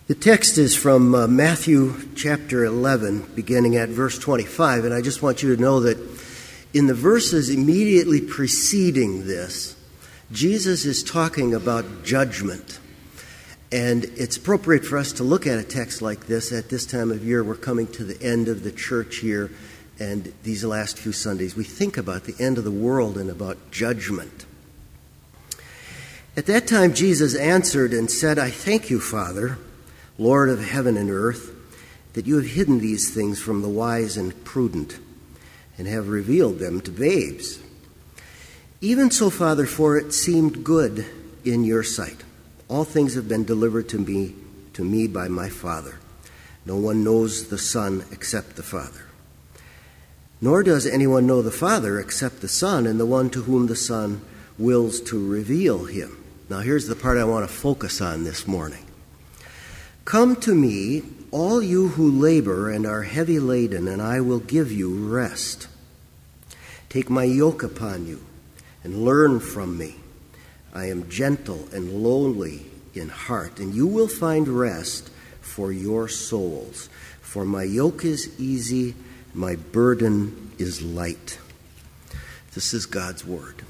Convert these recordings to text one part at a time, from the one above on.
The text is from Matthew chapter 11, beginning at verse 25, and I just want you to know that in the verses immediately preceding this, Jesus is talking about judgment. And it's appropriate for us to look at a text like this at this time of year. We're coming to the end of the church year, and these last few Sundays, we think about the end of the world and about judgment. At that time, Jesus answered and said, "I thank you, Father, Lord of heaven and earth, that you have hidden these things from the wise and prudent and have revealed them to babes. Even so, Father, for it seemed good in your sight. All things have been delivered to me by my Father. No one knows the Son except the Father. Nor does anyone know the Father except the Son and the one to whom the Son wills to reveal him." Now here's the part I want to focus on this morning. "Come to me, all you who labor and are heavy laden, and I will give you rest. Take my yoke upon you and learn from me. I am gentle and lowly in heart, and you will find rest for your souls. For my yoke is easy, my burden is light." This is God's word.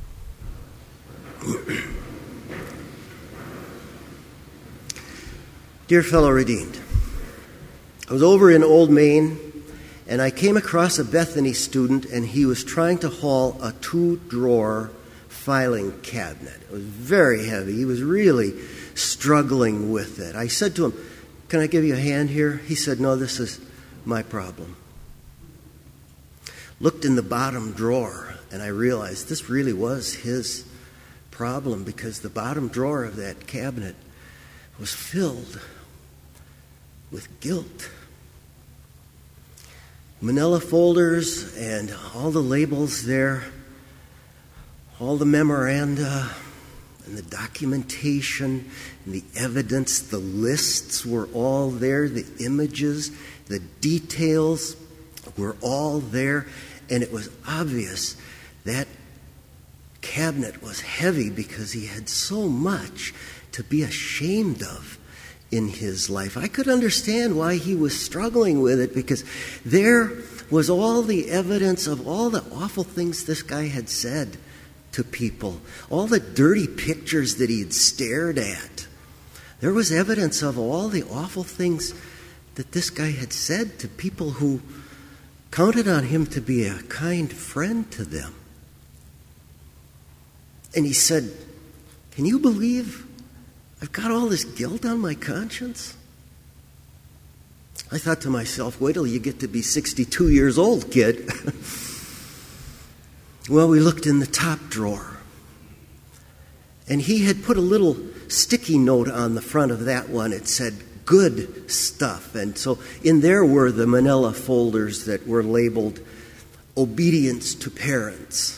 Dear fellow redeemed, I was over in Old Main, and I came across a Bethany student, and he was trying to haul a 2-drawer filing cabinet. It was very heavy. He was really struggling with it. I said to him, "Can I give you a hand here?" He said, "No, this is my problem." Looked in the bottom drawer, and I realized this really was his problem, because the bottom drawer of that cabinet was filled with guilt. Manila folders and all the labels there, all the memoranda and the documentation and the evidence, the lists were all there, the images, the details were all there, and it was obvious that cabinet was heavy because he had so much to be ashamed of in his life. I could understand why he was struggling with it, because there was all the evidence of all the awful things this guy had said to people, all the dirty pictures that he had stared at. There was evidence of all the awful things that this guy had said to people who counted on him to be a kind friend to them. And he said, "Can you believe I've got all this guilt on my conscience?" I thought to myself, wait till you get to be 62 years old, kid. Well, we looked in the top drawer, and he had put a little sticky note on the front of that one. It said, "Good stuff." And so in there were the manila folders that were labeled "Obedience to Parents"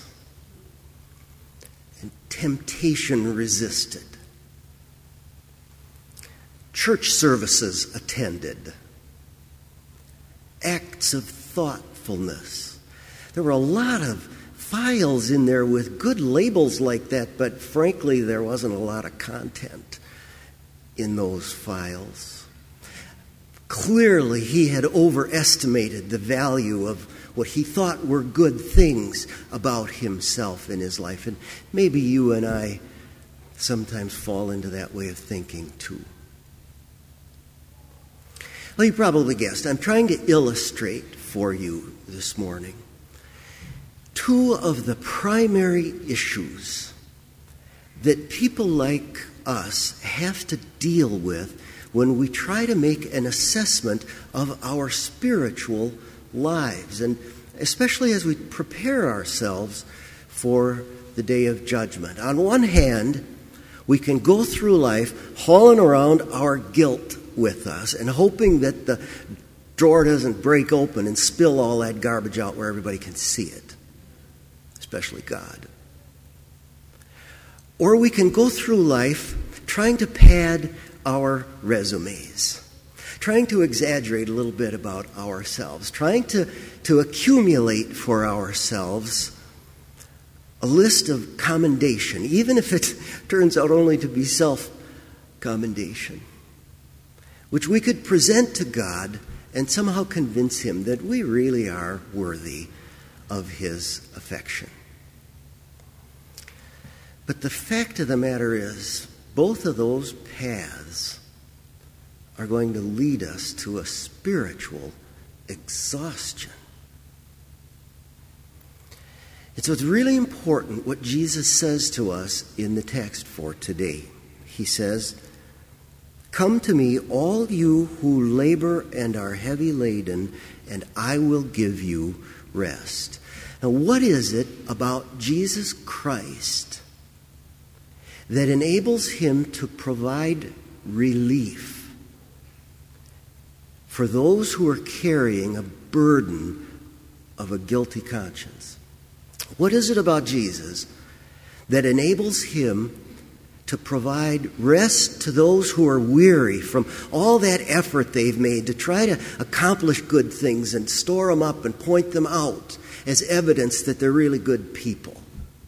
and "Temptation Resisted." Church services attended. Acts of thoughtfulness. There were a lot of files in there with good labels like that, but frankly, there wasn't a lot of content in those files. Clearly, he had overestimated the value of what he thought were good things about himself in his life. And maybe you and I sometimes fall into that way of thinking too. Well, you probably guessed, I'm trying to illustrate for you this morning two of the primary issues that people like us have to deal with when we try to make an assessment of our spiritual lives, and especially as we prepare ourselves for the day of judgment. On one hand, we can go through life hauling around our guilt with us and hoping that the drawer doesn't break open and spill all that garbage out where everybody can see it, especially God. Or we can go through life trying to pad our resumes, trying to exaggerate a little bit about ourselves, trying to accumulate for ourselves a list of commendation, even if it turns out only to be self-commendation. which we could present to God and somehow convince Him that we really are worthy of His affection. But the fact of the matter is, both of those paths are going to lead us to a spiritual exhaustion. And so it's really important what Jesus says to us in the text for today. He says, "Come to me, all you who labor and are heavy laden, and I will give you rest." Now, what is it about Jesus Christ that enables Him to provide relief for those who are carrying a burden of a guilty conscience? What is it about Jesus that enables Him to provide rest to those who are weary from all that effort they've made to try to accomplish good things and store them up and point them out as evidence that they're really good people?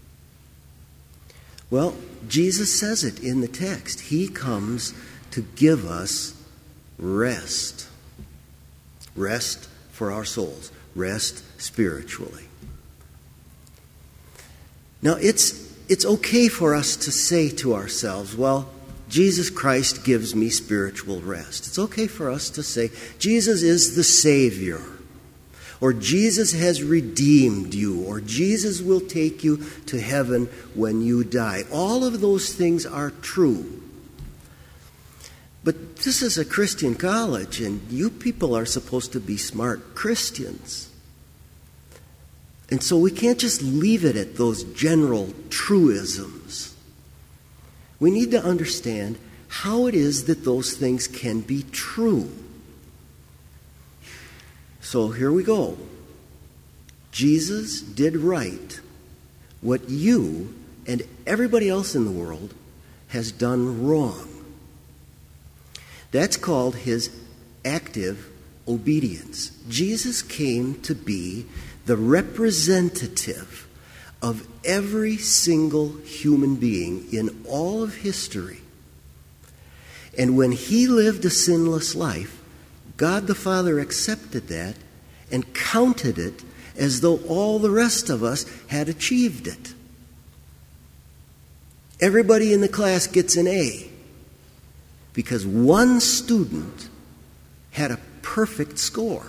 Well, Jesus says it in the text. He comes to give us rest. Rest for our souls. Rest spiritually. Now, it's okay for us to say to ourselves, well, Jesus Christ gives me spiritual rest. It's okay for us to say, Jesus is the Savior, or Jesus has redeemed you, or Jesus will take you to heaven when you die. All of those things are true. But this is a Christian college, and you people are supposed to be smart Christians. And so we can't just leave it at those general truisms. We need to understand how it is that those things can be true. So here we go. Jesus did right what you and everybody else in the world has done wrong. That's called His active obedience. Jesus came to be the representative of every single human being in all of history. And when He lived a sinless life, God the Father accepted that and counted it as though all the rest of us had achieved it. Everybody in the class gets an A because one student had a perfect score.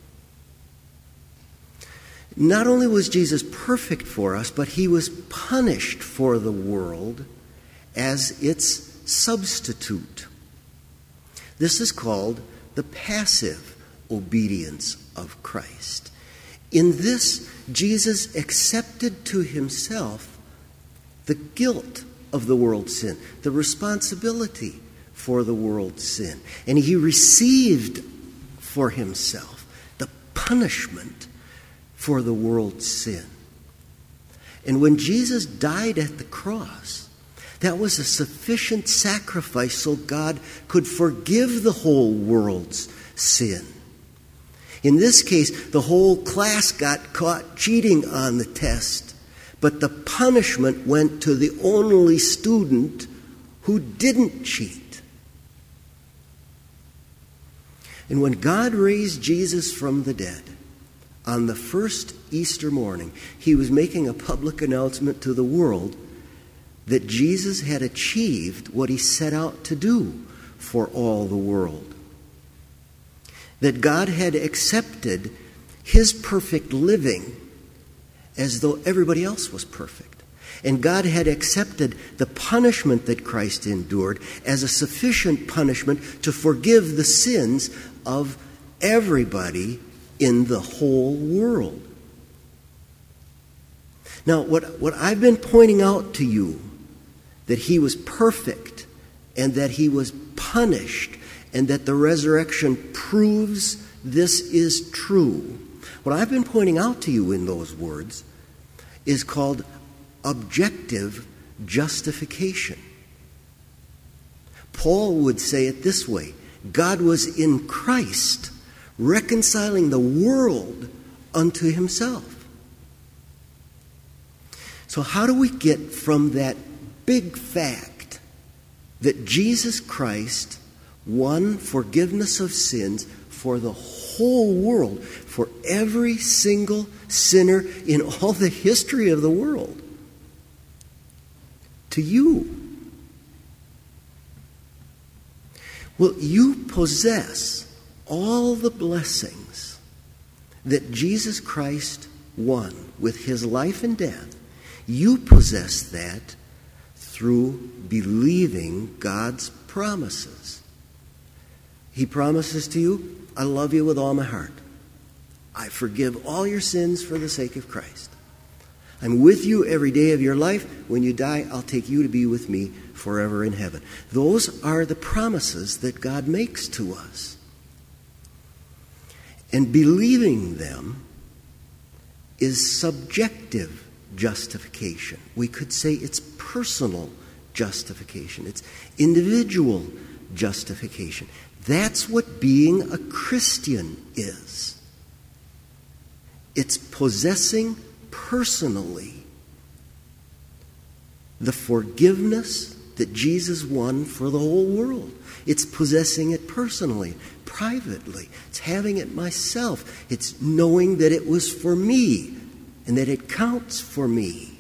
Not only was Jesus perfect for us, but He was punished for the world as its substitute. This is called the passive obedience of Christ. In this, Jesus accepted to Himself the guilt of the world's sin, the responsibility for the world's sin. And He received for Himself the punishment for the world's sin. And when Jesus died at the cross, that was a sufficient sacrifice so God could forgive the whole world's sin. In this case, the whole class got caught cheating on the test, but the punishment went to the only student who didn't cheat. And when God raised Jesus from the dead, on the first Easter morning, He was making a public announcement to the world that Jesus had achieved what He set out to do for all the world. That God had accepted His perfect living as though everybody else was perfect. And God had accepted the punishment that Christ endured as a sufficient punishment to forgive the sins of everybody in the whole world. Now, what I've been pointing out to you, that He was perfect and that He was punished and that the resurrection proves this is true. What I've been pointing out to you in those words is called objective justification. Paul would say it this way: God was in Christ, reconciling the world unto Himself. So how do we get from that big fact that Jesus Christ One, forgiveness of sins for the whole world, for every single sinner in all the history of the world. To you. Well, you possess all the blessings that Jesus Christ won with his life and death. You possess that through believing God's promises. He promises to you, I love you with all my heart. I forgive all your sins for the sake of Christ. I'm with you every day of your life. When you die, I'll take you to be with me forever in heaven. Those are the promises that God makes to us. And believing them is subjective justification. We could say it's personal justification. It's individual justification. That's what being a Christian is. It's possessing personally the forgiveness that Jesus won for the whole world. It's possessing it personally, privately. It's having it myself. It's knowing that it was for me and that it counts for me.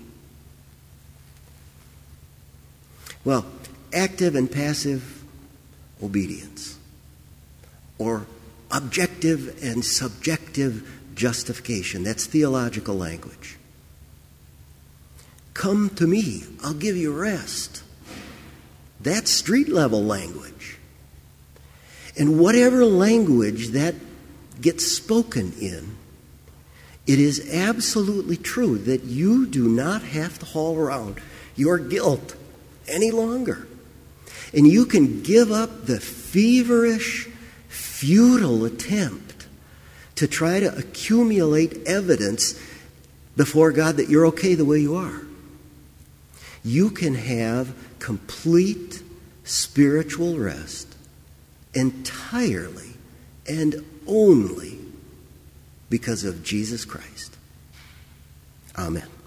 Well, active and passive obedience, or objective and subjective justification. That's theological language. Come to me, I'll give you rest. That's street level language. And whatever language that gets spoken in, it is absolutely true that you do not have to haul around your guilt any longer. And you can give up the feverish, futile attempt to try to accumulate evidence before God that you're okay the way you are. You can have complete spiritual rest entirely and only because of Jesus Christ. Amen.